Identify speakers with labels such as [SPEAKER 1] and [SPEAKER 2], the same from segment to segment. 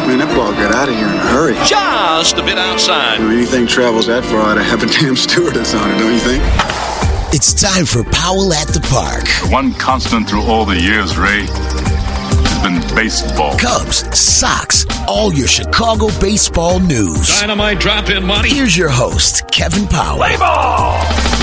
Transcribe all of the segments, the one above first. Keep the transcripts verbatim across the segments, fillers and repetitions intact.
[SPEAKER 1] Man, that ball got out of here in a hurry.
[SPEAKER 2] Just a bit outside.
[SPEAKER 1] When anything travels that far, I'd have a damn stewardess on it, don't you think?
[SPEAKER 3] It's time for Powell at the Park.
[SPEAKER 4] One constant through all the years, Ray, has been baseball.
[SPEAKER 3] Cubs, Sox, all your Chicago baseball news.
[SPEAKER 2] Dynamite drop-in money.
[SPEAKER 3] Here's your host, Kevin Powell.
[SPEAKER 2] Play ball!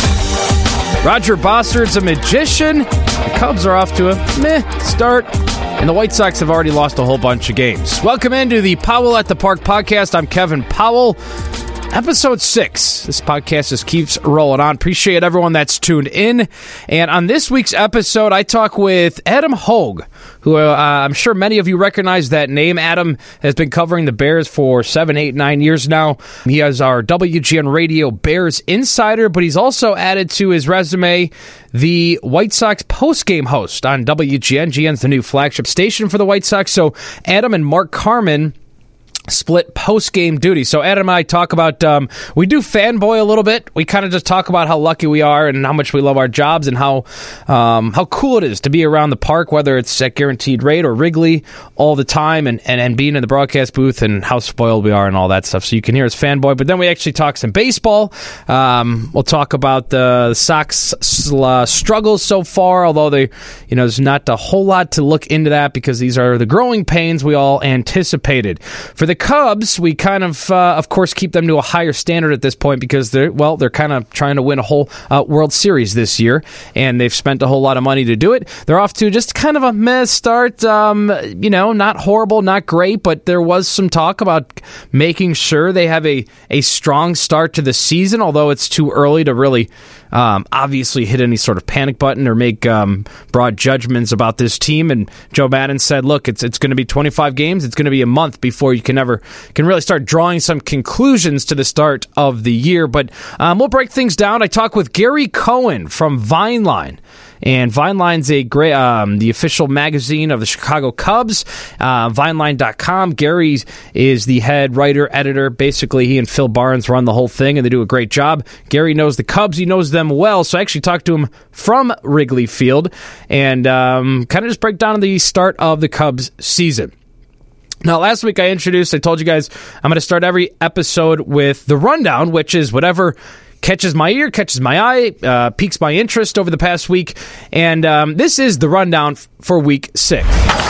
[SPEAKER 5] Roger Bossard's a magician. The Cubs are off to a meh start, and the White Sox have already lost a whole bunch of games. Welcome into the Powell at the Park podcast. I'm Kevin Powell. Episode six. This podcast just keeps rolling on. Appreciate everyone that's tuned in. And on this week's episode, I talk with Adam Hogue, who uh, I'm sure many of you recognize that name. Adam has been covering the Bears for seven, eight, nine years now. He has our W G N Radio Bears Insider, but he's also added to his resume the White Sox postgame host on W G N. G N's the new flagship station for the White Sox. So Adam and Mark Carman split post-game duty. So Adam and I talk about, um, we do fanboy a little bit. We kind of just talk about how lucky we are and how much we love our jobs and how um, how cool it is to be around the park, whether it's at Guaranteed Rate or Wrigley all the time, and, and, and being in the broadcast booth and how spoiled we are and all that stuff. So you can hear us fanboy. But then we actually talk some baseball. Um, we'll talk about the Sox uh, struggles so far, although they, you know, there's not a whole lot to look into that because these are the growing pains we all anticipated. For the Cubs, we kind of, uh, of course, keep them to a higher standard at this point because they're, well, they're kind of trying to win a whole uh, World Series this year, and they've spent a whole lot of money to do it. They're off to just kind of a meh start, um, you know, not horrible, not great, but there was some talk about making sure they have a, a strong start to the season, although it's too early to really um, obviously hit any sort of panic button or make um, broad judgments about this team. And Joe Maddon said, look, it's it's going to be twenty-five games. It's going to be a month before you can ever can really start drawing some conclusions to the start of the year. But um, we'll break things down. I talk with Gary Cohen from Vineline. And Vineline's a great, um, the official magazine of the Chicago Cubs, uh, Vineline dot com. Gary is the head writer, editor. Basically, he and Phil Barnes run the whole thing, and they do a great job. Gary knows the Cubs. He knows them well, so I actually talked to him from Wrigley Field and um, kind of just break down the start of the Cubs season. Now, last week I introduced, I told you guys I'm going to start every episode with the rundown, which is whatever catches my ear, catches my eye, uh, piques my interest over the past week. And um, this is the rundown f- for week six.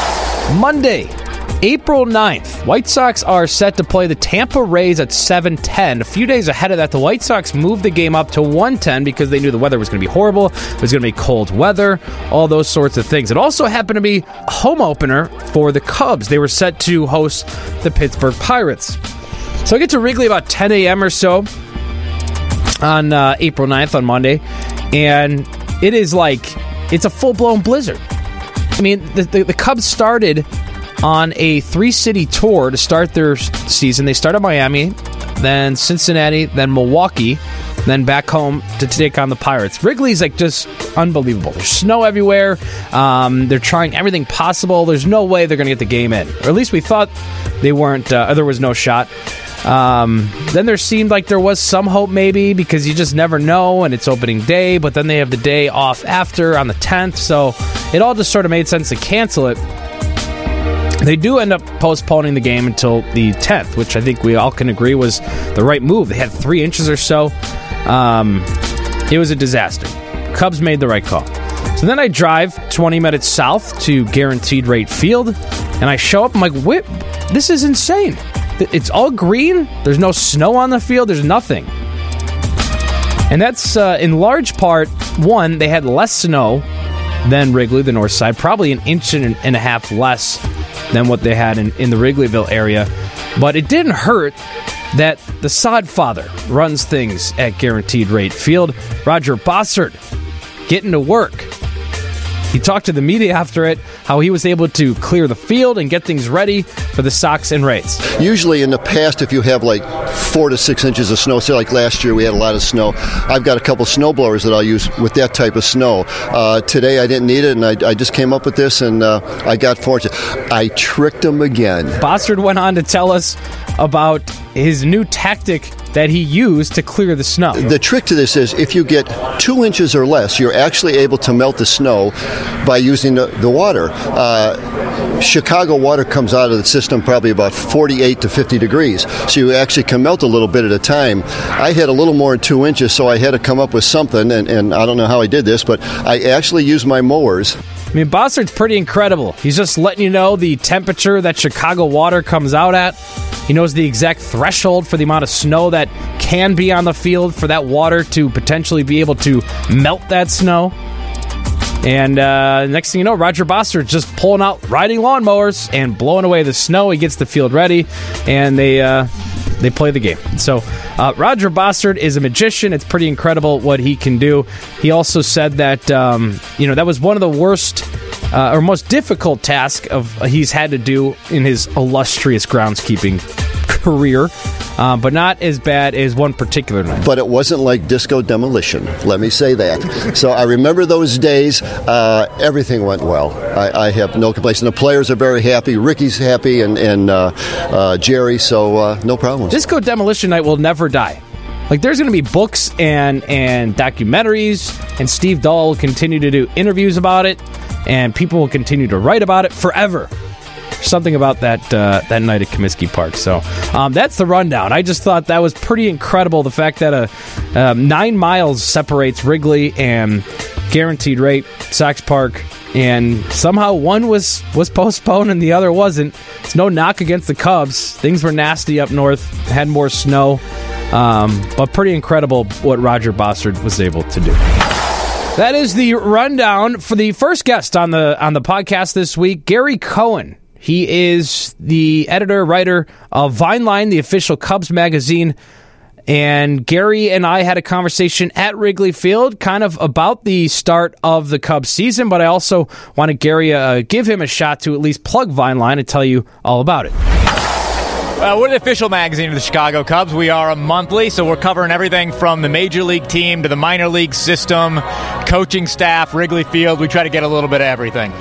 [SPEAKER 5] Monday, April ninth, White Sox are set to play the Tampa Rays at seven ten. A few days ahead of that, the White Sox moved the game up to one ten because they knew the weather was going to be horrible. It was going to be cold weather, all those sorts of things. It also happened to be a home opener for the Cubs. They were set to host the Pittsburgh Pirates. So I get to Wrigley about ten a.m. or so on uh, April ninth, on Monday, and it is like, it's a full-blown blizzard. I mean, the, the, the Cubs started on a three-city tour to start their season. They started Miami, then Cincinnati, then Milwaukee, then back home to take on the Pirates. Wrigley's like just unbelievable. There's snow everywhere. Um, they're trying everything possible. There's no way they're going to get the game in. Or at least we thought they weren't, uh, there was no shot. Um, then there seemed like there was some hope maybe because you just never know and it's opening day, but then they have the day off after on the tenth, so it all just sort of made sense to cancel it. They do end up postponing the game until the tenth, which I think we all can agree was the right move. They had three inches or so. Um, it was a disaster. Cubs made the right call. So then I drive twenty minutes south to Guaranteed Rate Field, and I show up, I'm like, Whip, this is insane. It's all green. There's no snow on the field. There's nothing. And that's uh, in large part, one, they had less snow than Wrigley, the north side, probably an inch and, and a half less than what they had in, in the Wrigleyville area. But it didn't hurt that the sod father runs things at Guaranteed Rate Field. Roger Bossard getting to work. He talked to the media after it, how he was able to clear the field and get things ready for the Sox and Rays.
[SPEAKER 6] Usually in the past, if you have like four to six inches of snow, say like last year we had a lot of snow, I've got a couple snow blowers that I'll use with that type of snow. Uh, today I didn't need it, and I, I just came up with this, and uh, I got fortunate. I tricked him again. Bossard
[SPEAKER 5] went on to tell us about his new tactic that he used to clear the snow.
[SPEAKER 6] The trick to this is if you get two inches or less, you're actually able to melt the snow by using the, the water. Uh, Chicago water comes out of the system probably about forty-eight to fifty degrees, so you actually can melt a little bit at a time. I had a little more than two inches, so I had to come up with something, and, and I don't know how I did this, but I actually used my mowers.
[SPEAKER 5] I mean, Bossard's pretty incredible. He's just letting you know the temperature that Chicago water comes out at. He knows the exact threshold for the amount of snow that can be on the field for that water to potentially be able to melt that snow. And uh, next thing you know, Roger Bossard's just pulling out riding lawnmowers and blowing away the snow. He gets the field ready, and they uh, they play the game. So uh, Roger Bossard is a magician. It's pretty incredible what he can do. He also said that um, you know that was one of the worst uh, or most difficult tasks of uh, he's had to do in his illustrious groundskeeping career. Uh, but not as bad as one particular night.
[SPEAKER 6] But it wasn't like disco demolition, let me say that. So I remember those days. Uh, everything went well. I, I have no complaints. And the players are very happy. Ricky's happy, and, and uh, uh, Jerry, so uh, no problems.
[SPEAKER 5] Disco demolition night will never die. Like, there's going to be books and, and documentaries, and Steve Dahl will continue to do interviews about it, and people will continue to write about it forever. Something about that uh, that night at Comiskey Park. So um, that's the rundown. I just thought that was pretty incredible. The fact that a uh, nine miles separates Wrigley and Guaranteed Rate, Sox Park, and somehow one was, was postponed and the other wasn't. It's no knock against the Cubs. Things were nasty up north, had more snow, um, but pretty incredible what Roger Bossard was able to do. That is the rundown for the first guest on the on the podcast this week, Gary Cohen. He is the editor-writer of Vineline, the official Cubs magazine. And Gary and I had a conversation at Wrigley Field kind of about the start of the Cubs season, but I also wanted Gary uh, give him a shot to at least plug Vineline and tell you all about it.
[SPEAKER 7] Uh, we're the official magazine of the Chicago Cubs. We are a monthly, so we're covering everything from the major league team to the minor league system, coaching staff, Wrigley Field. We try to get a little bit of everything.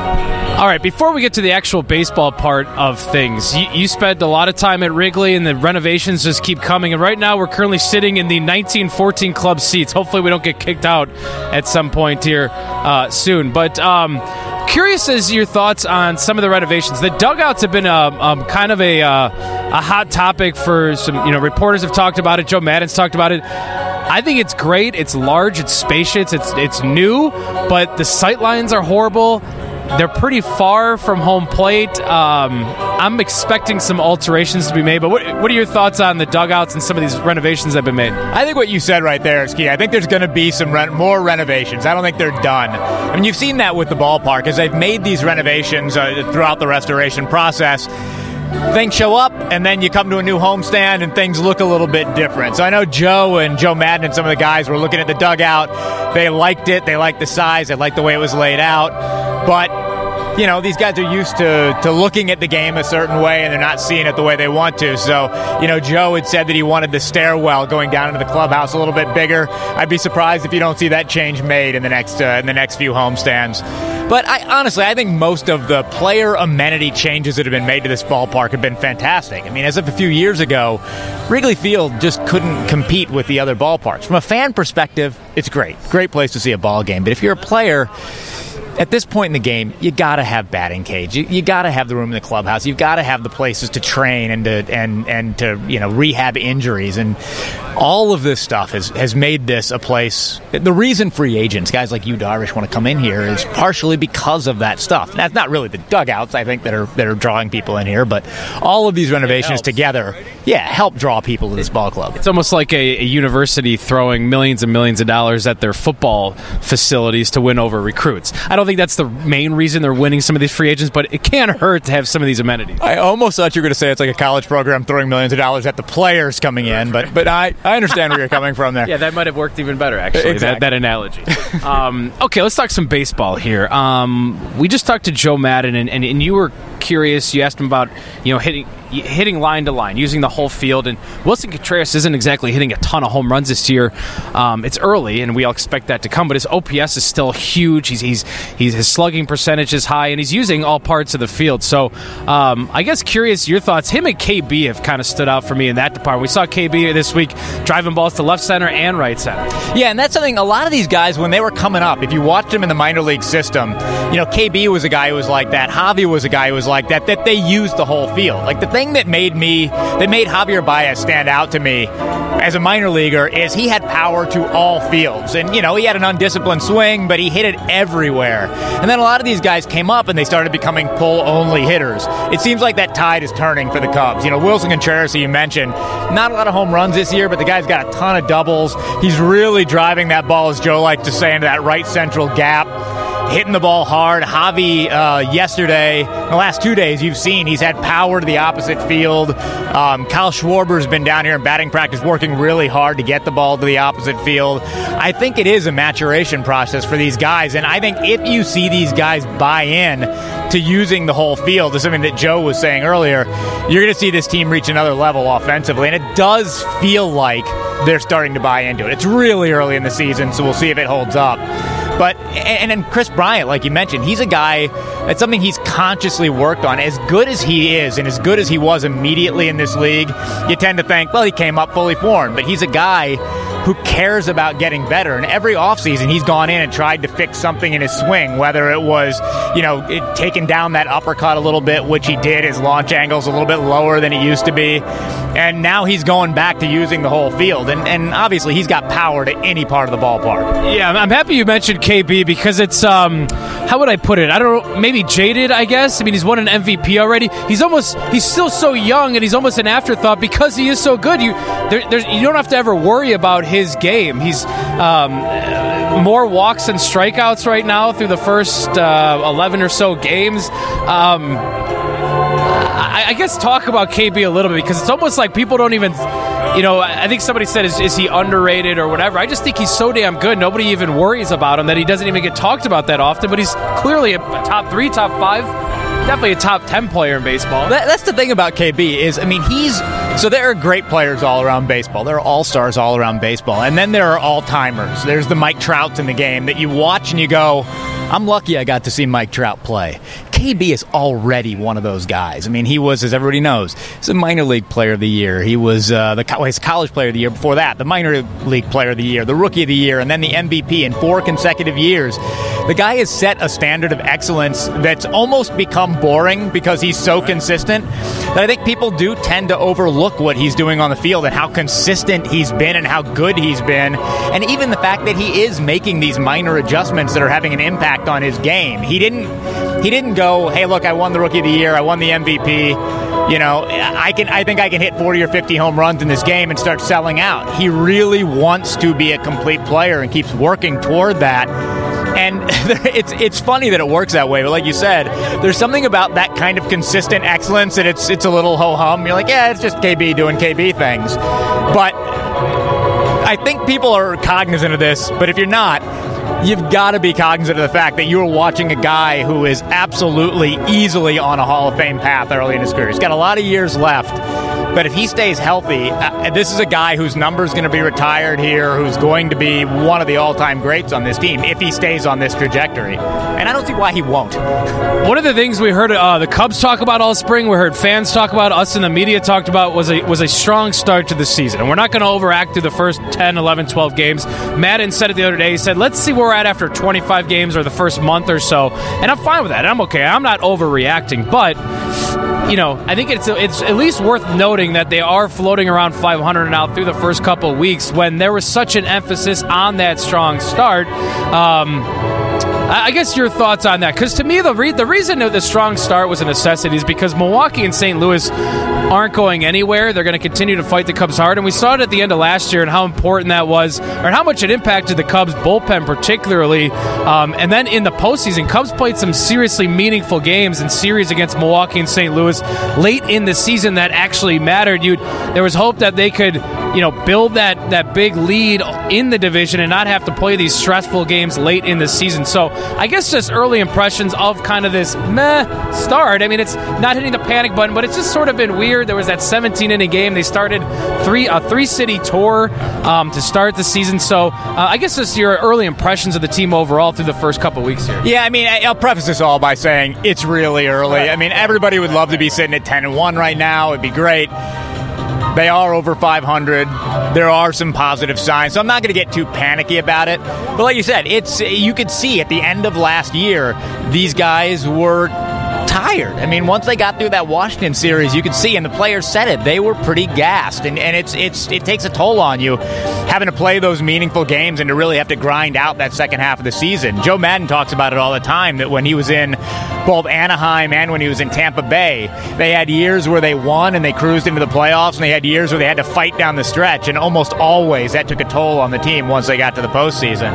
[SPEAKER 5] All right, before we get to the actual baseball part of things, you, you spent a lot of time at Wrigley, and the renovations just keep coming. And right now, we're currently sitting in the nineteen fourteen club seats. Hopefully, we don't get kicked out at some point here uh, soon. But um, curious as your thoughts on some of the renovations. The dugouts have been a, um, kind of a, uh, a hot topic for some. You know, reporters have talked about it. Joe Maddon's talked about it. I think it's great. It's large. It's spacious. It's it's new, but the sight lines are horrible. They're pretty far from home plate. Um, I'm expecting some alterations to be made, but what, what are your thoughts on the dugouts and some of these renovations that have been made?
[SPEAKER 7] I think what you said right there is key. I think there's going to be some re- more renovations. I don't think they're done. I mean, you've seen that with the ballpark as they've made these renovations uh, throughout the restoration process. Things show up, and then you come to a new homestand, and things look a little bit different. So I know Joe and Joe Maddon and some of the guys were looking at the dugout. They liked it. They liked the size. They liked the way it was laid out. But, you know, these guys are used to, to looking at the game a certain way, and they're not seeing it the way they want to. So, you know, Joe had said that he wanted the stairwell going down into the clubhouse a little bit bigger. I'd be surprised if you don't see that change made in the next uh, in the next few homestands. But I honestly, I think most of the player amenity changes that have been made to this ballpark have been fantastic. I mean, as of a few years ago, Wrigley Field just couldn't compete with the other ballparks. From a fan perspective, it's great. Great place to see a ball game. But if you're a player, at this point in the game, you got to have batting cage. You, you got to have the room in the clubhouse. You've got to have the places to train and to and and to you know rehab injuries, and all of this stuff has has made this a place. The reason free agents, guys like you, Darvish, want to come in here is partially because of that stuff. That's not really the dugouts, I think, that are that are drawing people in here, but all of these renovations together, yeah, help draw people to this ball club.
[SPEAKER 5] It's almost like a, a university throwing millions and millions of dollars at their football facilities to win over recruits. I don't think that's the main reason they're winning some of these free agents, but it can't hurt to have some of these amenities.
[SPEAKER 7] I almost thought you were going to say it's like a college program throwing millions of dollars at the players coming in, but but I, I understand where you're coming from there.
[SPEAKER 5] Yeah, that might have worked even better, actually, exactly. that, that analogy. um, okay, let's talk some baseball here. Um, we just talked to Joe Maddon, and, and, and you were curious. You asked him about, you know, hitting hitting line to line, using the whole field. And Wilson Contreras isn't exactly hitting a ton of home runs this year. Um, it's early, and we all expect that to come. But his O P S is still huge. He's he's he's his slugging percentage is high, and he's using all parts of the field. So um, I guess curious your thoughts. Him and K B have kind of stood out for me in that department. We saw K B this week driving balls to left center and right center.
[SPEAKER 7] Yeah, and that's something a lot of these guys, when they were coming up, if you watched them in the minor league system, you know, K B was a guy who was like that. Javi was a guy who was like that, that they used the whole field. Like, the thing that made me, that made Javier Baez stand out to me as a minor leaguer is he had power to all fields. And, you know, he had an undisciplined swing, but he hit it everywhere. And then a lot of these guys came up and they started becoming pull-only hitters. It seems like that tide is turning for the Cubs. You know, Wilson Contreras, you mentioned, not a lot of home runs this year, but the guy's got a ton of doubles. He's really driving that ball, as Joe likes to say, into that right central gap, hitting the ball hard. Javi, uh, yesterday, the last two days, you've seen he's had power to the opposite field. Um, Kyle Schwarber's been down here in batting practice working really hard to get the ball to the opposite field. I think it is a maturation process for these guys, and I think if you see these guys buy in to using the whole field, is something that Joe was saying earlier, you're going to see this team reach another level offensively, and it does feel like they're starting to buy into it. It's really early in the season, so we'll see if it holds up. But, and then Chris Bryant, like you mentioned, he's a guy, that's something he's consciously worked on. As good as he is, and as good as he was immediately in this league, you tend to think, well, he came up fully formed. But he's a guy who cares about getting better. And every offseason, he's gone in and tried to fix something in his swing, whether it was, you know, it, taking down that uppercut a little bit, which he did. His launch angle's a little bit lower than it used to be. And now he's going back to using the whole field. And, and obviously, he's got power to any part of the ballpark.
[SPEAKER 5] Yeah, I'm happy you mentioned K B because it's, um, how would I put it? I don't know, maybe jaded, I guess. I mean, he's won an M V P already. He's almost, he's still so young, and he's almost an afterthought because he is so good. You, there, there's, you don't have to ever worry about his game. He's um, more walks than strikeouts right now through the first uh, eleven or so games. Um, I, I guess talk about K B a little bit because it's almost like people don't even, you know, I think somebody said, is, is he underrated or whatever? I just think he's so damn good. Nobody even worries about him that he doesn't even get talked about that often, but he's clearly a top three, top five, definitely a top ten player in baseball.
[SPEAKER 7] That, that's the thing about K B is, I mean, he's, so there are great players all around baseball. There are all-stars all around baseball. And then there are all-timers. There's the Mike Trouts in the game that you watch and you go, I'm lucky I got to see Mike Trout play. K B is already one of those guys. I mean, he was, as everybody knows, he's a minor league player of the year. He was uh, the well, he's college player of the year before that, the minor league player of the year, the rookie of the year, and then the M V P in four consecutive years. The guy has set a standard of excellence that's almost become boring because he's so consistent that I think people do tend to overlook what he's doing on the field and how consistent he's been and how good he's been, and even the fact that he is making these minor adjustments that are having an impact on his game. He didn't he didn't go, hey, look, I won the Rookie of the Year, I won the M V P, you know, I can I think I can hit forty or fifty home runs in this game and start selling out. He really wants to be a complete player and keeps working toward that. And it's it's funny that it works that way, but like you said, there's something about that kind of consistent excellence that it's it's a little ho-hum. You're like, yeah, it's just K B doing K B things. But I think people are cognizant of this, but if you're not, you've got to be cognizant of the fact that you're watching a guy who is absolutely easily on a Hall of Fame path early in his career. He's got a lot of years left, but if he stays healthy, uh, this is a guy whose number is going to be retired here, who's going to be one of the all-time greats on this team if he stays on this trajectory. And I don't see why he won't.
[SPEAKER 5] One of the things we heard uh, the Cubs talk about all spring, we heard fans talk about, us in the media talked about, was a was a strong start to the season. And we're not going to overact through the first ten, eleven, twelve games. Madden said it the other day. He said, let's see where we're at after twenty-five games or the first month or so. And I'm fine with that. I'm okay. I'm not overreacting. But, you know, I think it's it's at least worth noting that they are floating around five hundred now through the first couple of weeks when there was such an emphasis on that strong start. Um, I guess your thoughts on that, because to me the re- the reason that the strong start was a necessity is because Milwaukee and Saint Louis aren't going anywhere. They're going to continue to fight the Cubs hard, and we saw it at the end of last year and how important that was, or how much it impacted the Cubs bullpen particularly. Um, and then in the postseason, Cubs played some seriously meaningful games in series against Milwaukee and Saint Louis late in the season that actually mattered. You there was hope that they could, you you know, build that, that big lead in the division and not have to play these stressful games late in the season. So I guess just early impressions of kind of this meh start. I mean, it's not hitting the panic button, but it's just sort of been weird. There was that seventeen-inning game. They started three a three-city tour um, to start the season. So uh, I guess just your early impressions of the team overall through the first couple weeks here.
[SPEAKER 7] Yeah, I mean, I'll preface this all by saying it's really early. I mean, everybody would love to be sitting at ten and one right now. It'd be great. They are over five hundred. There are some positive signs, so I'm not going to get too panicky about it. But like you said, it's you could see at the end of last year, these guys were tired. I mean, once they got through that Washington series, you could see, and the players said it, they were pretty gassed, and, and it's it's it takes a toll on you having to play those meaningful games and to really have to grind out that second half of the season. Joe Madden talks about it all the time, that when he was in both Anaheim and when he was in Tampa Bay, they had years where they won and they cruised into the playoffs, and they had years where they had to fight down the stretch, and almost always that took a toll on the team once they got to the postseason.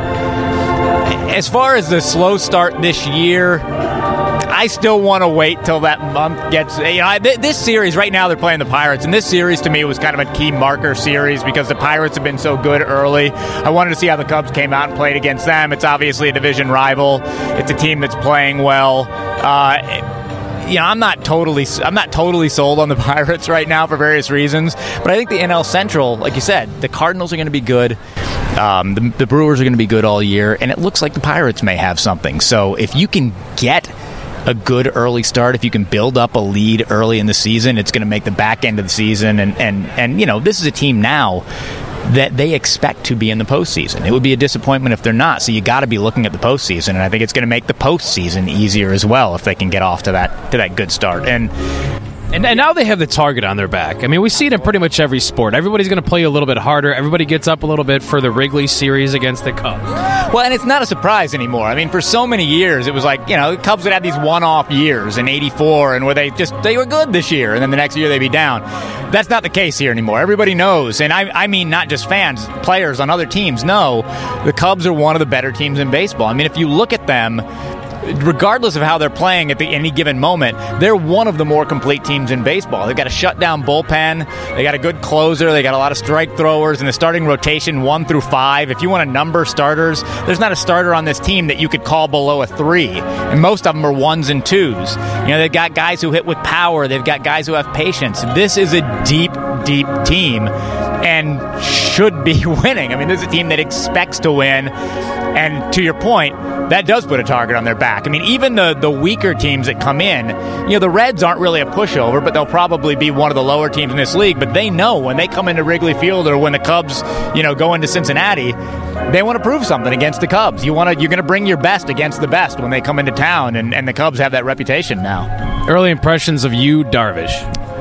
[SPEAKER 7] As far as the slow start this year, I still want to wait till that month gets. You know, this series right now they're playing the Pirates, and this series to me was kind of a key marker series because the Pirates have been so good early. I wanted to see how the Cubs came out and played against them. It's obviously a division rival. It's a team that's playing well. Uh, you know, I'm not totally, I'm not totally sold on the Pirates right now for various reasons, but I think the N L Central, like you said, the Cardinals are going to be good. Um, the, the Brewers are going to be good all year, and it looks like the Pirates may have something. So if you can get a good early start, if you can build up a lead early in the season, it's going to make the back end of the season. And, and, and you know, this is a team now that they expect to be in the postseason. It would be a disappointment if they're not. So you got to be looking at the postseason, and I think it's going to make the postseason easier as well if they can get off to that to that good start. And
[SPEAKER 5] And, and now they have the target on their back. I mean, we see it in pretty much every sport. Everybody's going to play a little bit harder. Everybody gets up a little bit for the Wrigley series against the Cubs.
[SPEAKER 7] Well, and it's not a surprise anymore. I mean, for so many years, it was like, you know, the Cubs would have these one-off years in eighty-four and where they just, they were good this year, and then the next year they'd be down. That's not the case here anymore. Everybody knows, and I, I mean not just fans, players on other teams know the Cubs are one of the better teams in baseball. I mean, if you look at them, regardless of how they're playing at the, any given moment, they're one of the more complete teams in baseball. They've got a shutdown bullpen. They got a good closer. They got a lot of strike throwers, and the starting rotation one through five. If you want to number starters, there's not a starter on this team that you could call below a three, and most of them are ones and twos. You know, they've got guys who hit with power. They've got guys who have patience. This is a deep, deep team and should be winning. I mean, this is a team that expects to win, and to your point, that does put a target on their back. I mean, even the, the weaker teams that come in, you know, the Reds aren't really a pushover, but they'll probably be one of the lower teams in this league. But they know when they come into Wrigley Field or when the Cubs, you know, go into Cincinnati, they want to prove something against the Cubs. You want to, you're going to bring your best against the best when they come into town, and, and the Cubs have that reputation now.
[SPEAKER 5] Early impressions of Yu Darvish.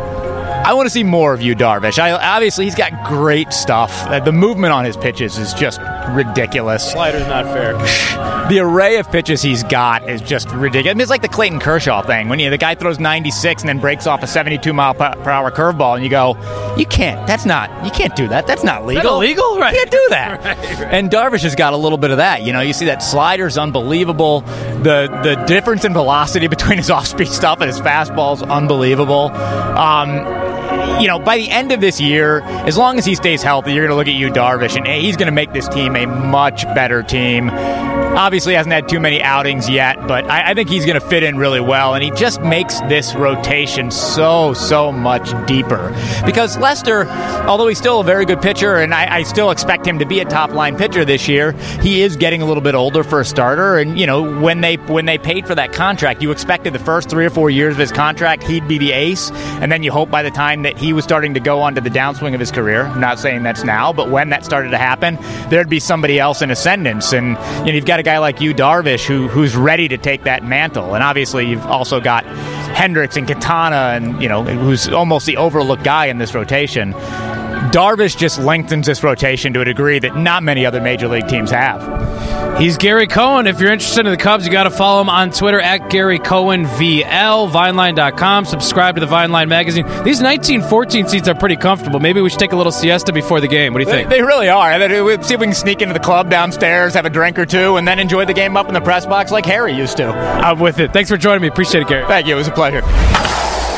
[SPEAKER 7] I want to see more of Yu Darvish. I, obviously, he's got great stuff. Uh, the movement on his pitches is just ridiculous.
[SPEAKER 5] Slider's not fair.
[SPEAKER 7] The array of pitches he's got is just ridiculous. I mean, it's like the Clayton Kershaw thing. When you, the guy throws ninety-six and then breaks off a seventy-two mile per hour curveball, and you go, you can't. That's not. You can't do that. That's not legal.
[SPEAKER 5] Is that illegal? Right.
[SPEAKER 7] You can't do that.
[SPEAKER 5] Right, right.
[SPEAKER 7] And Darvish has got a little bit of that. You know, you see that slider's unbelievable. The the difference in velocity between his off-speed stuff and his fastball is unbelievable. Um, You know, by the end of this year, as long as he stays healthy, you're going to look at Yu Darvish, and he's going to make this team a much better team. Obviously hasn't had too many outings yet, but I, I think he's going to fit in really well, and he just makes this rotation so, so much deeper. Because Lester, although he's still a very good pitcher, and I, I still expect him to be a top-line pitcher this year, he is getting a little bit older for a starter, and, you know, when they when they paid for that contract, you expected the first three or four years of his contract, he'd be the ace, and then you hope by the time that he was starting to go onto the downswing of his career, I'm not saying that's now, but when that started to happen, there'd be somebody else in ascendance, and you know, you've got a guy like Yu Darvish who who's ready to take that mantle, and obviously you've also got Hendricks and Quintana, and you know, who's almost the overlooked guy in this rotation. Darvish just lengthens this rotation to a degree that not many other major league teams have.
[SPEAKER 5] He's Gary Cohen. If you're interested in the Cubs, you got to follow him on Twitter at Gary Cohen V L, Vineline dot com. Subscribe to the Vineline magazine. These nineteen fourteen seats are pretty comfortable. Maybe we should take a little siesta before the game. What do you think?
[SPEAKER 7] They, they really are. We'll see if we can sneak into the club downstairs, have a drink or two, and then enjoy the game up in the press box like Harry used to.
[SPEAKER 5] I'm with it. Thanks for joining me. Appreciate it, Gary.
[SPEAKER 7] Thank you. It was a pleasure.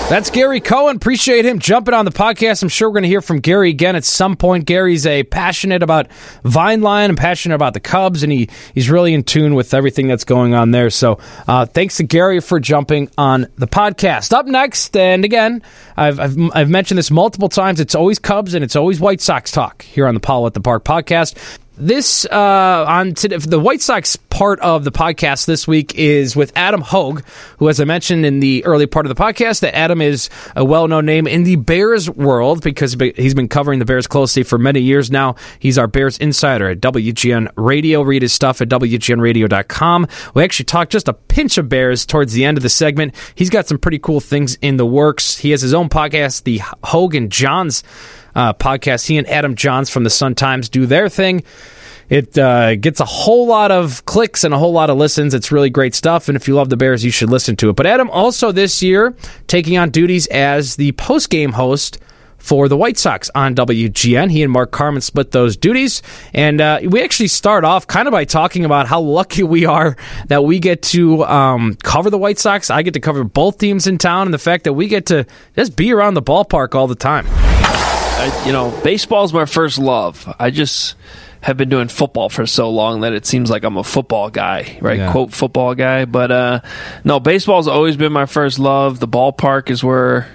[SPEAKER 5] That's Gary Cohen. Appreciate him jumping on the podcast. I'm sure we're going to hear from Gary again at some point. Gary's a passionate about Vineland and passionate about the Cubs, and he, he's really in tune with everything that's going on there. So uh, thanks to Gary for jumping on the podcast. Up next, and again, I've, I've I've mentioned this multiple times, it's always Cubs and it's always White Sox talk here on the Powell at the Park podcast. This uh, on today, the White Sox part of the podcast this week is with Adam Hogue, who, as I mentioned in the early part of the podcast, that Adam is a well-known name in the Bears world because he's been covering the Bears closely for many years now. He's our Bears insider at W G N Radio. Read his stuff at W G N radio dot com. We actually talked just a pinch of Bears towards the end of the segment. He's got some pretty cool things in the works. He has his own podcast, the Hogue and Johns Uh, podcast. He and Adam Johns from the Sun-Times do their thing. It uh, gets a whole lot of clicks and a whole lot of listens. It's really great stuff, and if you love the Bears, you should listen to it. But Adam also this year taking on duties as the post-game host for the White Sox on W G N. He and Mark Carman split those duties, and uh, we actually start off kind of by talking about how lucky we are that we get to um, cover the White Sox. I get to cover both teams in town, and the fact that we get to just be around the ballpark all the time.
[SPEAKER 8] I, you know, baseball's my first love. I just have been doing football for so long that it seems like I'm a football guy, right? Yeah. Quote, football guy. But uh, no, baseball's always been my first love. The ballpark is where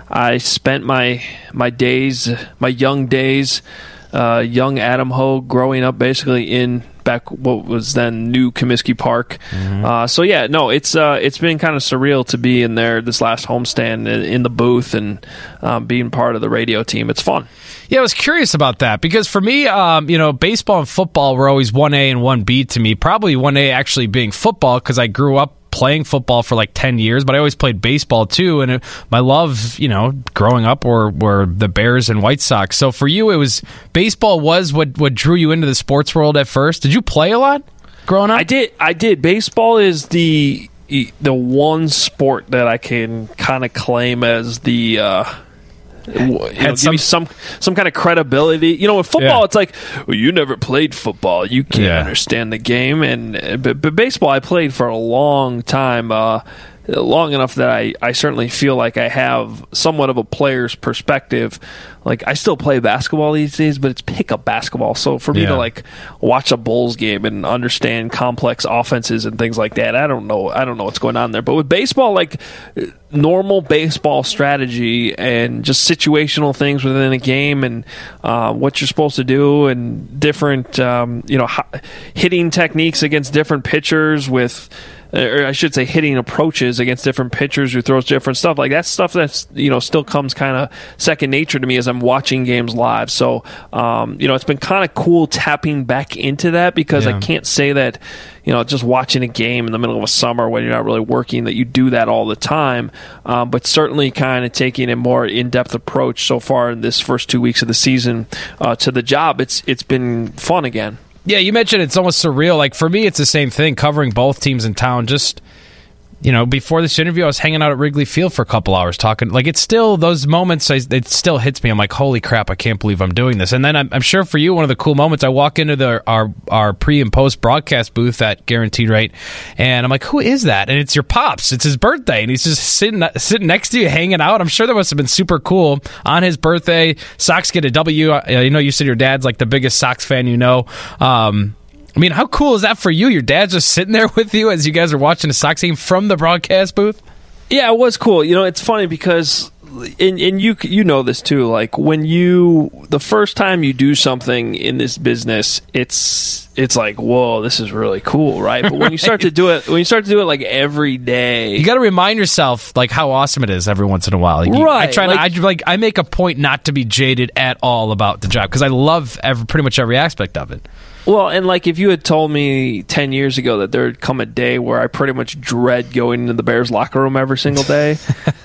[SPEAKER 8] I spent my my days, my young days, uh, young Adam Hogue, growing up basically in back what was then New Comiskey Park. Mm-hmm. Uh, so yeah, no, it's uh, it's been kind of surreal to be in there this last homestand in, in the booth and um, being part of the radio team. It's fun.
[SPEAKER 5] Yeah, I was curious about that because for me, um, you know, baseball and football were always one A and one B to me. Probably one A actually being football because I grew up playing football for like ten years, but I always played baseball too. And it, my love, you know, growing up were, were the Bears and White Sox. So for you, it was baseball was what, what drew you into the sports world at first. Did you play a lot growing up?
[SPEAKER 8] I did. I did. Baseball is the the one sport that I can kind of claim as the uh, you know, give some, me some some kind of credibility. You know, with football, yeah. It's like, well, you never played football, you can't yeah. understand the game. And but, but baseball, I played for a long time, uh, long enough that I, I certainly feel like I have somewhat of a player's perspective. Like, I still play basketball these days, but it's pickup basketball. So for me yeah. to like watch a Bulls game and understand complex offenses and things like that, I don't know. I don't know what's going on there. But with baseball, like normal baseball strategy and just situational things within a game and uh, what you're supposed to do and different, um, you know, hitting techniques against different pitchers with. Or I should say hitting approaches against different pitchers who throws different stuff. Like, that's stuff that's, you know, still comes kind of second nature to me as I'm watching games live. So, um, you know, it's been kind of cool tapping back into that because yeah. I can't say that, you know, just watching a game in the middle of a summer when you're not really working, that you do that all the time. Um, but certainly kind of taking a more in-depth approach so far in this first two weeks of the season uh, to the job. It's It's been fun again.
[SPEAKER 5] Yeah, you mentioned it's almost surreal. Like, for me, it's the same thing, covering both teams in town. Just, you know, before this interview, I was hanging out at Wrigley Field for a couple hours talking. Like, it's still, those moments, it still hits me. I'm like, holy crap, I can't believe I'm doing this. And then I'm, I'm sure for you, one of the cool moments, I walk into the our our pre- and post-broadcast booth at Guaranteed Rate, and I'm like, who is that? And it's your Pops. It's his birthday, and he's just sitting sitting next to you, hanging out. I'm sure that must have been super cool on his birthday. Sox get a W. You know, you said your dad's like the biggest Sox fan you know. Um I mean, how cool is that for you? Your dad's just sitting there with you as you guys are watching the Sox game from the broadcast booth?
[SPEAKER 8] Yeah, it was cool. You know, it's funny because, and, and you you know this too, like when you, the first time you do something in this business, it's it's like, whoa, this is really cool, right? But when right. you start to do it, when you start to do it like every day,
[SPEAKER 5] you got to remind yourself like how awesome it is every once in a while. Like,
[SPEAKER 8] right.
[SPEAKER 5] You, I try
[SPEAKER 8] like,
[SPEAKER 5] to, I, like, I make a point not to be jaded at all about the job because I love every, pretty much every aspect of it.
[SPEAKER 8] Well, and like if you had told me ten years ago that there would come a day where I pretty much dread going into the Bears locker room every single day.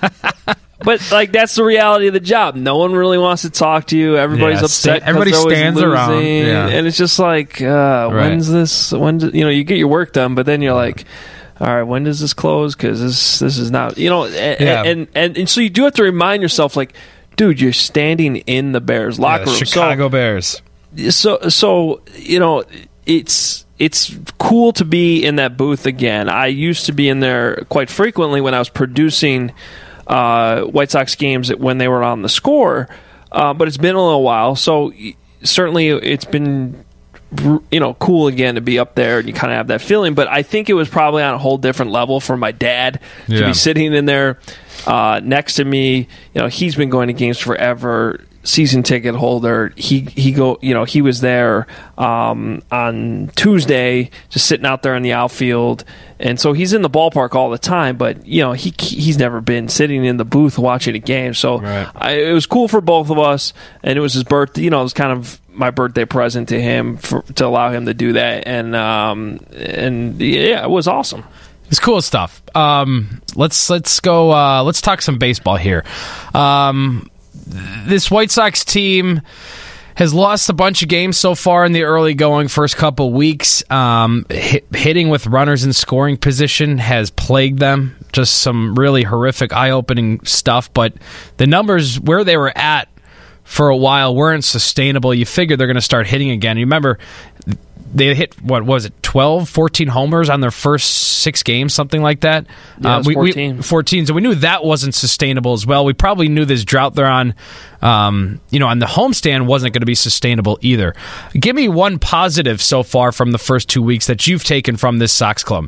[SPEAKER 8] But like that's the reality of the job. No one really wants to talk to you. Everybody's yeah, upset.
[SPEAKER 5] Sta- everybody stands
[SPEAKER 8] losing,
[SPEAKER 5] around, yeah.
[SPEAKER 8] And it's just like, uh, right. when's this? When do, you know you get your work done, but then you're like, all right, when does this close? Because this this is not, you know, and, yeah. and, and and so you do have to remind yourself, like, dude, you're standing in the Bears locker
[SPEAKER 5] yeah,
[SPEAKER 8] room,
[SPEAKER 5] Chicago so, Bears.
[SPEAKER 8] So, so you know, it's it's cool to be in that booth again. I used to be in there quite frequently when I was producing uh, White Sox games when they were on the score, uh, but it's been a little while. So certainly it's been, you know, cool again to be up there, and you kind of have that feeling. But I think it was probably on a whole different level for my dad to
[SPEAKER 5] yeah.
[SPEAKER 8] be sitting in there uh, next to me. You know, he's been going to games forever. Season ticket holder. He he go. You know, he was there um, on Tuesday, just sitting out there in the outfield, and so he's in the ballpark all the time. But you know, he he's never been sitting in the booth watching a game. So
[SPEAKER 5] right.
[SPEAKER 8] I, it was cool for both of us, and it was his birthday. You know, it was kind of my birthday present to him for, to allow him to do that, and um, and yeah, it was awesome.
[SPEAKER 5] It's cool stuff. Um, let's let's go. Uh, let's talk some baseball here. Um, This White Sox team has lost a bunch of games so far in the early going first couple weeks. Um, hit, hitting with runners in scoring position has plagued them. Just some really horrific, eye-opening stuff. But the numbers where they were at for a while weren't sustainable. You figure they're going to start hitting again. You remember they hit, what was it, twelve, fourteen homers on their first six games, something like that?
[SPEAKER 8] Yeah,
[SPEAKER 5] um, we,
[SPEAKER 8] fourteen.
[SPEAKER 5] We, fourteen. So we knew that wasn't sustainable as well. We probably knew this drought they're on, um, you know, on the homestand wasn't going to be sustainable either. Give me one positive so far from the first two weeks that you've taken from this Sox club.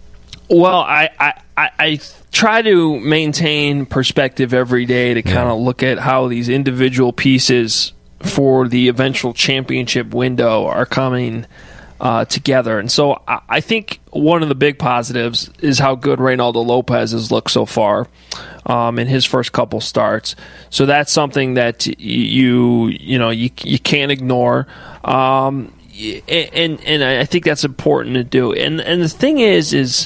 [SPEAKER 8] Well, I, I, I, I try to maintain perspective every day to kind of yeah. look at how these individual pieces for the eventual championship window are coming uh, together. And so I, I think one of the big positives is how good Reynaldo Lopez has looked so far um, in his first couple starts. So that's something that you you know you you can't ignore. Um, and and I think that's important to do. And and the thing is is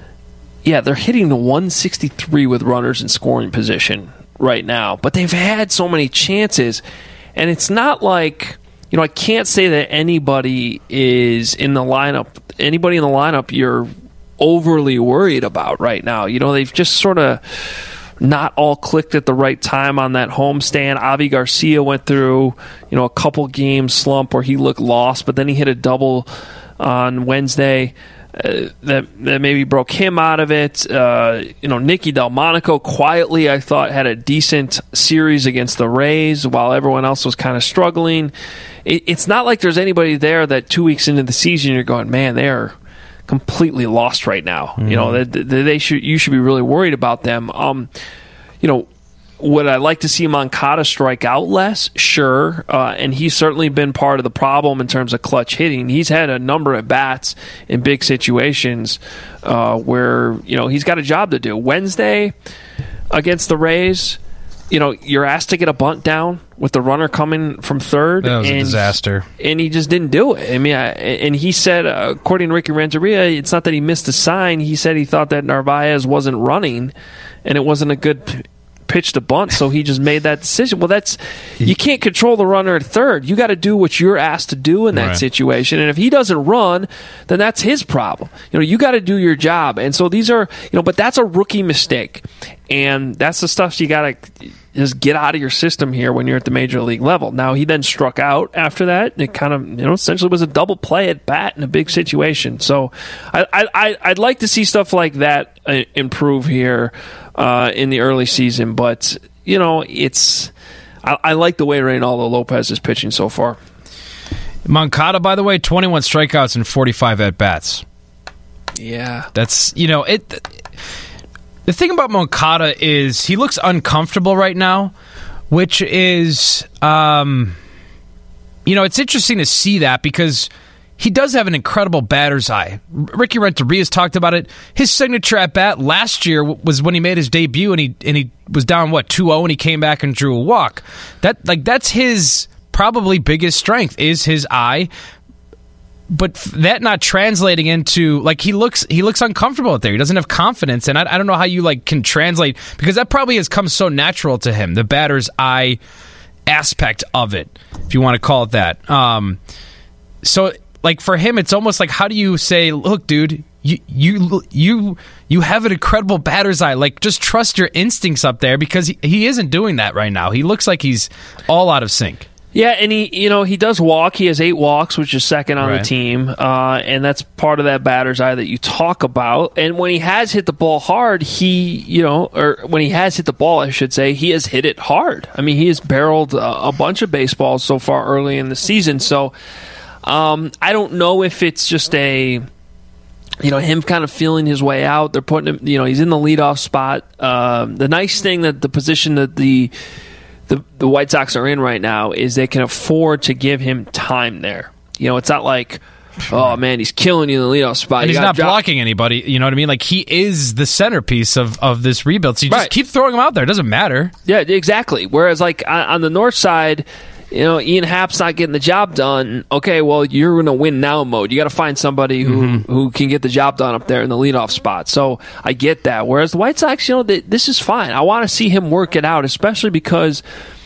[SPEAKER 8] yeah, they're hitting the one sixty-three with runners in scoring position right now, but they've had so many chances. And it's not like, you know, I can't say that anybody is in the lineup, anybody in the lineup you're overly worried about right now. You know, they've just sort of not all clicked at the right time on that homestand. Avi Garcia went through, you know, a couple game slump where he looked lost, but then he hit a double on Wednesday. Uh, that that maybe broke him out of it. Uh, you know, Nicky Delmonico quietly, I thought, had a decent series against the Rays while everyone else was kind of struggling. It, it's not like there's anybody there that two weeks into the season you're going, man, they're completely lost right now. Mm-hmm. You know, they, they should you should be really worried about them. Um, you know. Would I like to see Moncada strike out less? Sure. Uh, and he's certainly been part of the problem in terms of clutch hitting. He's had a number of bats in big situations uh, where, you know, he's got a job to do. Wednesday against the Rays, you know, you're asked to get a bunt down with the runner coming from third.
[SPEAKER 5] That was
[SPEAKER 8] and,
[SPEAKER 5] a disaster.
[SPEAKER 8] And he just didn't do it. I mean, I, and he said, uh, according to Ricky Renteria, it's not that he missed a sign. He said he thought that Narvaez wasn't running and it wasn't a good pitch to bunt, so he just made that decision. Well, that's you can't control the runner at third. You got to do what you're asked to do in that right. situation. And if he doesn't run, then that's his problem. You know, you got to do your job. And so these are, you know, but that's a rookie mistake, and that's the stuff you got to just get out of your system here when you're at the major league level. Now he then struck out after that. It kind of, you know, essentially was a double play at bat in a big situation. So I, I I'd like to see stuff like that improve here uh, in the early season. But you know, it's I, I like the way Reynaldo Lopez is pitching so far.
[SPEAKER 5] Moncada, by the way, twenty-one strikeouts and forty-five at bats.
[SPEAKER 8] Yeah,
[SPEAKER 5] that's you know it. The thing about Moncada is he looks uncomfortable right now, which is, um, you know, it's interesting to see that because he does have an incredible batter's eye. Ricky Renteria's talked about it. His signature at bat last year was when he made his debut and he and he was down what two oh and he came back and drew a walk. That like that's his probably biggest strength is his eye. But that not translating into like he looks he looks uncomfortable out there. He doesn't have confidence, and I, I don't know how you like can translate because that probably has come so natural to him, the batter's eye aspect of it, if you want to call it that. Um, so like for him, it's almost like how do you say, look, dude, you you you you have an incredible batter's eye. Like just trust your instincts up there because he, he isn't doing that right now. He looks like he's all out of sync.
[SPEAKER 8] Yeah, and he, you know, he does walk. He has eight walks, which is second on
[SPEAKER 5] right.
[SPEAKER 8] the team, uh, and that's part of that batter's eye that you talk about. And when he has hit the ball hard, he, you know, or when he has hit the ball, I should say, he has hit it hard. I mean, he has barreled a, a bunch of baseballs so far early in the season. So um, I don't know if it's just a, you know, him kind of feeling his way out. They're putting him, you know, he's in the leadoff spot. Um, the nice thing that the position that the The, the White Sox are in right now is they can afford to give him time there. You know, it's not like, oh, man, he's killing you in the leadoff spot.
[SPEAKER 5] And
[SPEAKER 8] you
[SPEAKER 5] he's not
[SPEAKER 8] drop-
[SPEAKER 5] blocking anybody. You know what I mean? Like, he is the centerpiece of, of this rebuild. So you just
[SPEAKER 8] Right.
[SPEAKER 5] keep throwing him out there. It doesn't matter.
[SPEAKER 8] Yeah, exactly. Whereas, like, on, on the north side, you know, Ian Happ's not getting the job done. Okay, well, you're in a win now mode. You got to find somebody who, mm-hmm. who can get the job done up there in the leadoff spot. So I get that. Whereas the White Sox, you know, they, this is fine. I want to see him work it out, especially because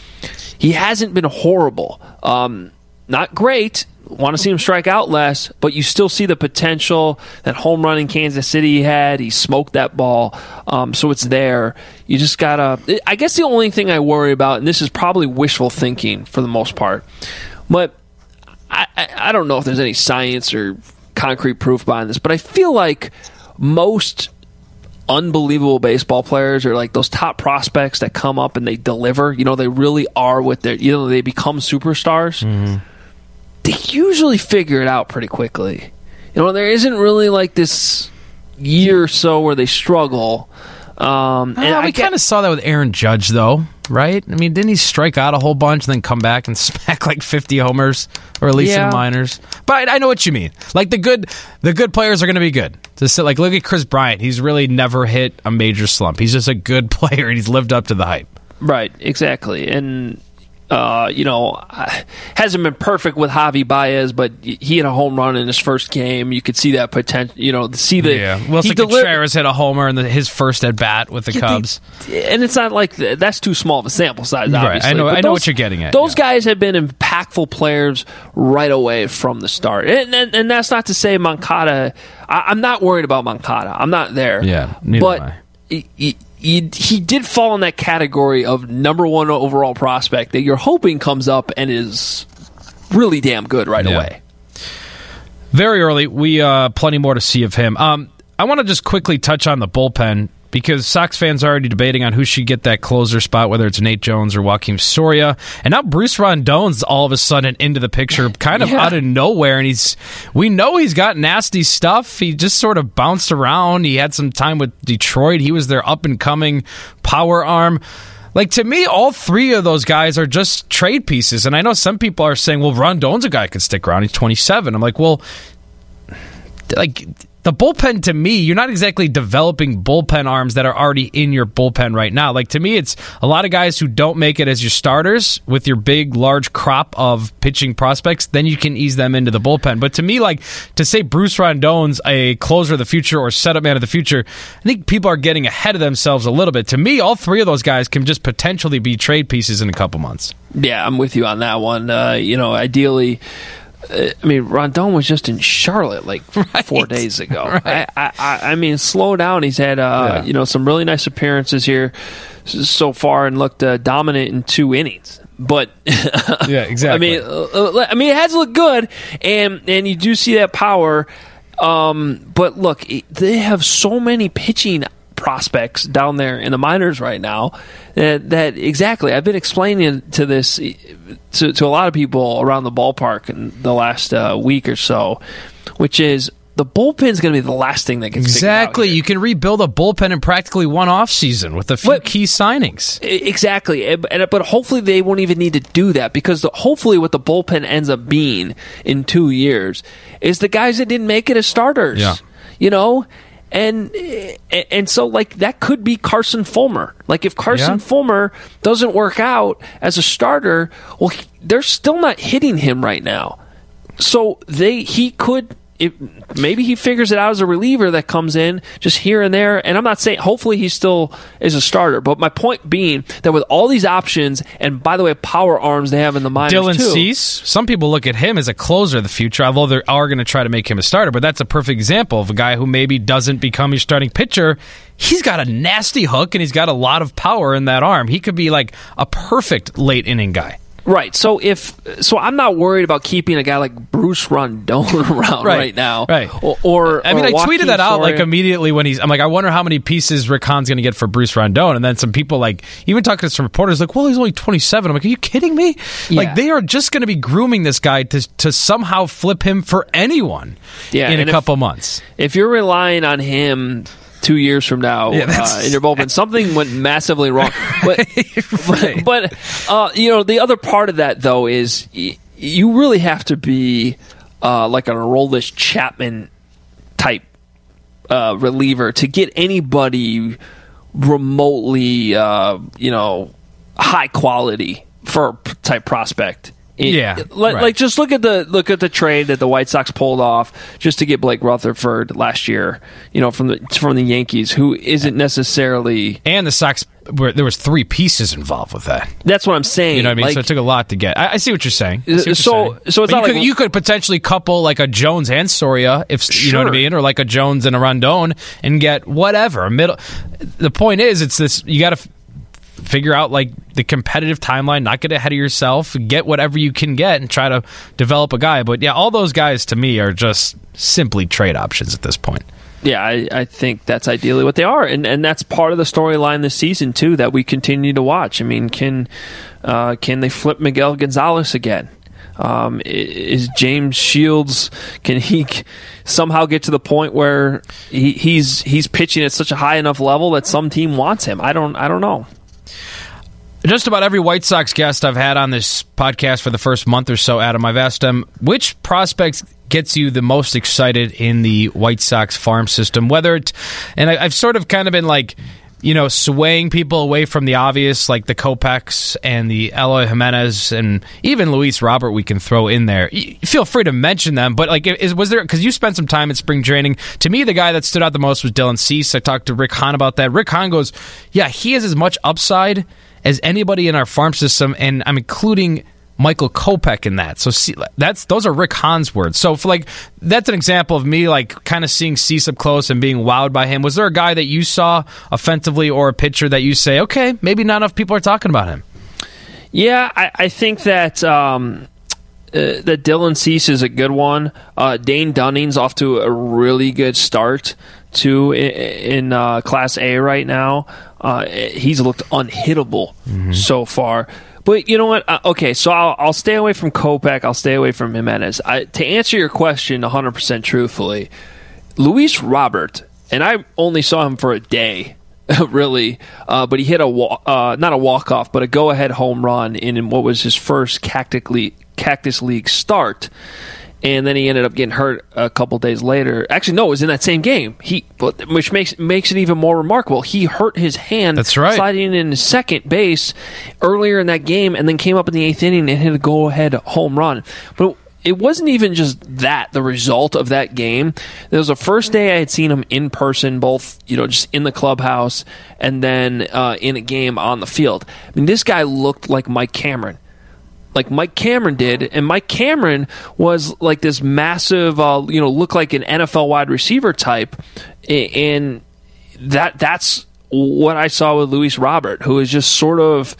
[SPEAKER 8] he hasn't been horrible. Um, not great. Want to see him strike out less, but you still see the potential. That home run in Kansas City he had, he smoked that ball, um, so it's there. You just gotta. I guess the only thing I worry about, and this is probably wishful thinking for the most part, but I, I, I don't know if there's any science or concrete proof behind this, but I feel like most unbelievable baseball players are like those top prospects that come up and they deliver. You know, they really are what they're. You know, they become superstars. Mm-hmm. They usually figure it out pretty quickly. You know, there isn't really like this year or so where they struggle. Um, and
[SPEAKER 5] uh, we
[SPEAKER 8] get,
[SPEAKER 5] kind of saw that with Aaron Judge, though, right? I mean, didn't he strike out a whole bunch and then come back and smack like fifty homers, or at least
[SPEAKER 8] yeah.
[SPEAKER 5] in minors? But I know what you mean. Like the good, the good players are going to be good. Just like look at Chris Bryant. He's really never hit a major slump. He's just a good player, and he's lived up to the hype.
[SPEAKER 8] Right, exactly, and. Uh, you know, hasn't been perfect with Javi Baez, but he had a home run in his first game. You could see that potential. You know, see the
[SPEAKER 5] yeah. Wilson
[SPEAKER 8] deli-
[SPEAKER 5] Contreras hit a homer in the, his first at bat with the yeah, Cubs,
[SPEAKER 8] they, and it's not like that's too small of a sample size. Obviously,
[SPEAKER 5] right. I know.
[SPEAKER 8] but
[SPEAKER 5] I know
[SPEAKER 8] those,
[SPEAKER 5] what you're getting at.
[SPEAKER 8] Those
[SPEAKER 5] yeah.
[SPEAKER 8] guys have been impactful players right away from the start, and and, and that's not to say Moncada. I, I'm not worried about Moncada. I'm not there.
[SPEAKER 5] Yeah, neither
[SPEAKER 8] but
[SPEAKER 5] am I.
[SPEAKER 8] He, he, He, he did fall in that category of number one overall prospect that you're hoping comes up and is really damn good right
[SPEAKER 5] yeah.
[SPEAKER 8] away.
[SPEAKER 5] Very early. We uh, plenty more to see of him. Um, I want to just quickly touch on the bullpen because Sox fans are already debating on who should get that closer spot, whether it's Nate Jones or Joakim Soria. And now Bruce Rondon's all of a sudden into the picture, kind of yeah. out of nowhere. And he's, we know he's got nasty stuff. He just sort of bounced around. He had some time with Detroit. He was their up and coming power arm. Like, to me, all three of those guys are just trade pieces. And I know some people are saying, well, Rondon's a guy who could stick around. He's twenty-seven. I'm like, well, like, the bullpen, to me, you're not exactly developing bullpen arms that are already in your bullpen right now. Like, to me, it's a lot of guys who don't make it as your starters with your big, large crop of pitching prospects. Then you can ease them into the bullpen. But to me, like, to say Bruce Rondon's a closer of the future or setup man of the future, I think people are getting ahead of themselves a little bit. To me, all three of those guys can just potentially be trade pieces in a couple months.
[SPEAKER 8] Yeah, I'm with you on that one. Uh, you know, ideally... I mean, Rondon was just in Charlotte like right. four days ago. Right. I, I, I mean, slow down. He's had uh, yeah. you know some really nice appearances here so far and looked uh, dominant in two innings. But
[SPEAKER 5] yeah, exactly.
[SPEAKER 8] I mean, uh, I mean, it has looked good, and and you do see that power. Um, but look, they have so many pitching prospects down there in the minors right now that, that exactly I've been explaining to this to, to a lot of people around the ballpark in the last uh, week or so, which is the bullpen's going to be the last thing that gets
[SPEAKER 5] exactly.
[SPEAKER 8] You
[SPEAKER 5] You can rebuild a bullpen in practically one off season with a few but, key signings.
[SPEAKER 8] Exactly, and, but hopefully they won't even need to do that because the, hopefully what the bullpen ends up being in two years is the guys that didn't make it as starters.
[SPEAKER 5] Yeah.
[SPEAKER 8] You know. And and so, like, that could be Carson Fulmer. Like, if Carson yeah. Fulmer doesn't work out as a starter, well, he, they're still not hitting him right now. So they he could... It, maybe he figures it out as a reliever that comes in just here and there. And I'm not saying, hopefully he still is a starter. But my point being that with all these options, and by the way, power arms they have in the minors
[SPEAKER 5] Dylan
[SPEAKER 8] too.
[SPEAKER 5] Cease, some people look at him as a closer of the future, although they are going to try to make him a starter. But that's a perfect example of a guy who maybe doesn't become your starting pitcher. He's got a nasty hook, and he's got a lot of power in that arm. He could be like a perfect late inning guy.
[SPEAKER 8] Right. So if so, I'm not worried about keeping a guy like Bruce Rondon around right, right now.
[SPEAKER 5] Right.
[SPEAKER 8] Or, or
[SPEAKER 5] I mean,
[SPEAKER 8] or
[SPEAKER 5] I
[SPEAKER 8] Joaquin
[SPEAKER 5] tweeted that out
[SPEAKER 8] Soria.
[SPEAKER 5] like immediately when he's. I'm like, I wonder how many pieces Rick Hahn's going to get for Bruce Rondon, and then some people like even talking to some reporters like, well, he's only twenty-seven. I'm like, are you kidding me?
[SPEAKER 8] Yeah.
[SPEAKER 5] Like they are just going to be grooming this guy to to somehow flip him for anyone
[SPEAKER 8] yeah,
[SPEAKER 5] in a
[SPEAKER 8] if,
[SPEAKER 5] couple months.
[SPEAKER 8] If you're relying on him two years from now
[SPEAKER 5] yeah,
[SPEAKER 8] uh, in your bullpen, something went massively wrong. But,
[SPEAKER 5] right.
[SPEAKER 8] but, but uh, you know, the other part of that, though, is y- you really have to be uh, like an Aroldis Chapman type uh, reliever to get anybody remotely, uh, you know, high quality for a type prospect. It,
[SPEAKER 5] yeah,
[SPEAKER 8] like,
[SPEAKER 5] right.
[SPEAKER 8] like just look at the look at the trade that the White Sox pulled off just to get Blake Rutherford last year. You know, from the from the Yankees, who isn't necessarily.
[SPEAKER 5] And the Sox, were, there was three pieces involved with that.
[SPEAKER 8] That's what I'm saying.
[SPEAKER 5] You know what I mean?
[SPEAKER 8] Like,
[SPEAKER 5] so it took a lot to get. I, I see what you're saying. I see what you're
[SPEAKER 8] so
[SPEAKER 5] saying.
[SPEAKER 8] so it's
[SPEAKER 5] But
[SPEAKER 8] not
[SPEAKER 5] you
[SPEAKER 8] like
[SPEAKER 5] could, you could potentially couple like a Jones and Soria, if you know what I
[SPEAKER 8] Sure.
[SPEAKER 5] mean, or like a Jones and a Rondon, and get whatever a middle. The point is, it's this. You got to. F- figure out like the competitive timeline, not get ahead of yourself, get whatever you can get and try to develop a guy. But yeah, all those guys to me are just simply trade options at this point.
[SPEAKER 8] Yeah, I, I think that's ideally what they are, and and that's part of the storyline this season too that we continue to watch. I mean, can uh, can they flip Miguel Gonzalez again? Um, is James Shields, can he somehow get to the point where he, he's he's pitching at such a high enough level that some team wants him? I don't I don't know.
[SPEAKER 5] Just about every White Sox guest I've had on this podcast for the first month or so, Adam, I've asked them, which prospects gets you the most excited in the White Sox farm system? Whether it, and I, I've sort of kind of been like, you know, swaying people away from the obvious, like the Kopechs and the Eloy Jimenez and even Luis Robert we can throw in there. You feel free to mention them, but like, is, was there, because you spent some time at spring training, to me the guy that stood out the most was Dylan Cease. I talked to Rick Hahn about that. Rick Hahn goes, yeah, he has as much upside as anybody in our farm system, and I'm including Michael Kopech in that. So see, that's those are Rick Hahn's words. So for like that's an example of me like kind of seeing Cease up close and being wowed by him. Was there a guy that you saw offensively or a pitcher that you say, okay, maybe not enough people are talking about him?
[SPEAKER 8] Yeah, I, I think that um, uh, that Dylan Cease is a good one. Uh, Dane Dunning's off to a really good start too in, in uh, Class A right now. Uh, he's looked unhittable mm-hmm. so far. But you know what? Uh, okay, so I'll, I'll stay away from Kopech. I'll stay away from Jimenez. I, to answer your question one hundred percent truthfully, Luis Robert, and I only saw him for a day, really, uh, but he hit a wa- uh, not a walk-off, but a go-ahead home run in, in what was his first Cactus League, Cactus League start. And then he ended up getting hurt a couple days later. Actually, no, it was in that same game. He, which makes makes it even more remarkable. He hurt his hand
[SPEAKER 5] That's right.
[SPEAKER 8] sliding in second base earlier in that game, and then came up in the eighth inning and hit a go-ahead home run. But it wasn't even just that, the result of that game. There was the first day I had seen him in person, both you know, just in the clubhouse and then uh, in a game on the field. I mean, this guy looked like Mike Cameron. Like Mike Cameron did, and Mike Cameron was like this massive, uh, you know, look like an N F L wide receiver type, and that that's what I saw with Luis Robert, who is just sort of,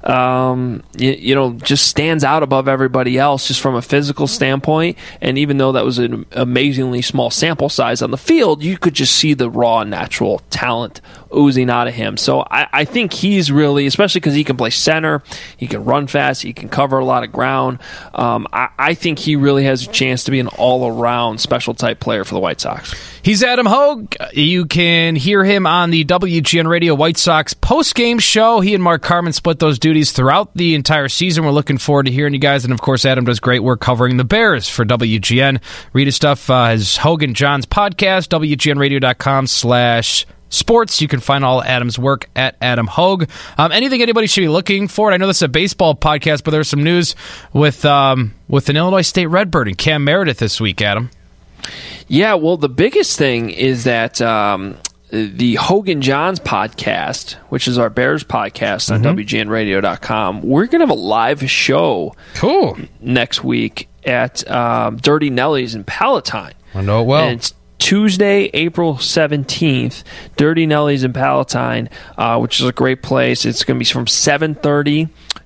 [SPEAKER 8] um, you, you know, just stands out above everybody else just from a physical standpoint. And even though that was an amazingly small sample size on the field, you could just see the raw, natural talent oozing out of him. So I, I think he's really, especially because he can play center, he can run fast, he can cover a lot of ground. Um, I, I think he really has a chance to be an all-around special type player for the White Sox.
[SPEAKER 5] He's Adam Hogue. You can hear him on the W G N Radio White Sox post-game show. He and Mark Carman split those duties throughout the entire season. We're looking forward to hearing you guys. And, of course, Adam does great work covering the Bears for W G N. Read his stuff, uh, his Hogue and John's podcast, W G N radio dot com slash sports. You can find all Adam's work at Adam Hogue. Um, anything anybody should be looking for? I know this is a baseball podcast, but there's some news with um, with an Illinois State Redbird and Cam Meredith this week, Adam.
[SPEAKER 8] Yeah, well, the biggest thing is that um, the Hogan Johns podcast, which is our Bears podcast on
[SPEAKER 5] Mm-hmm.
[SPEAKER 8] W G N radio dot com, we're going to have a live show
[SPEAKER 5] Cool.
[SPEAKER 8] next week at um, Dirty Nelly's in Palatine.
[SPEAKER 5] I know it well.
[SPEAKER 8] And it's Tuesday, April seventeenth, Dirty Nelly's in Palatine, uh, which is a great place. It's going to be from seven thirty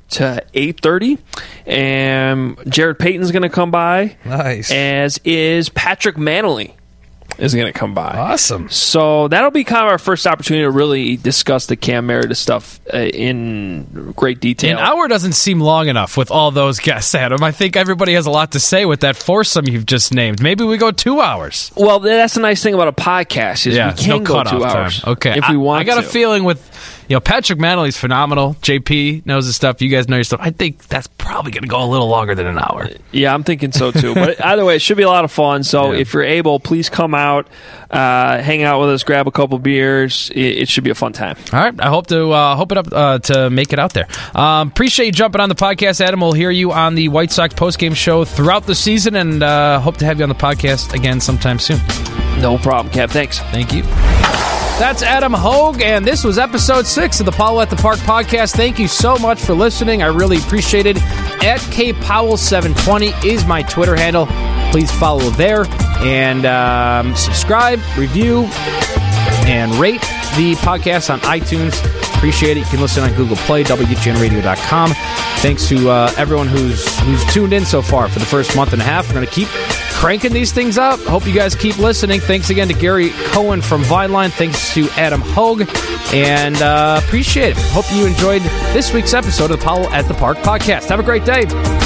[SPEAKER 8] to eight thirty, and Jared Payton's going to come by.
[SPEAKER 5] Nice.
[SPEAKER 8] As is Patrick Manley is going to come by.
[SPEAKER 5] Awesome.
[SPEAKER 8] So that'll be kind of our first opportunity to really discuss the Cam Meredith stuff uh, in great detail.
[SPEAKER 5] An hour doesn't seem long enough with all those guests, Adam. I think everybody has a lot to say with that foursome you've just named. Maybe we go two hours.
[SPEAKER 8] Well, that's the nice thing about a podcast is
[SPEAKER 5] yeah,
[SPEAKER 8] we can
[SPEAKER 5] no
[SPEAKER 8] go two
[SPEAKER 5] time.
[SPEAKER 8] hours.
[SPEAKER 5] Okay.
[SPEAKER 8] If we want
[SPEAKER 5] I, I got
[SPEAKER 8] to.
[SPEAKER 5] a feeling with... You know, Patrick Manley's phenomenal. J P knows his stuff. You guys know your stuff. I think that's probably going to go a little longer than an hour.
[SPEAKER 8] Yeah, I'm thinking so too. But either way, it should be a lot of fun. So
[SPEAKER 5] yeah.
[SPEAKER 8] if you're able, please come out, uh, hang out with us, grab a couple beers. It, it should be a fun time.
[SPEAKER 5] All right. I hope to uh, hope it up uh, to make it out there. Um, appreciate you jumping on the podcast, Adam. We'll hear you on the White Sox postgame show throughout the season, and uh, hope to have you on the podcast again sometime soon.
[SPEAKER 8] No problem, Kev. Thanks.
[SPEAKER 5] Thank you. That's Adam Hogue, and this was episode six of the Powell at the Park podcast. Thank you so much for listening. I really appreciate it. At K Powell seven twenty is my Twitter handle. Please follow there and um, subscribe, review, and rate the podcast on iTunes. Appreciate it. You can listen on Google Play, W G N radio dot com. Thanks to uh, everyone who's who's tuned in so far for the first month and a half. We're going to keep cranking these things up. Hope you guys keep listening. Thanks again to Gary Cohen from Vineline. Thanks to Adam Hogue. And uh, appreciate it. Hope you enjoyed this week's episode of the Powell at the Park podcast. Have a great day.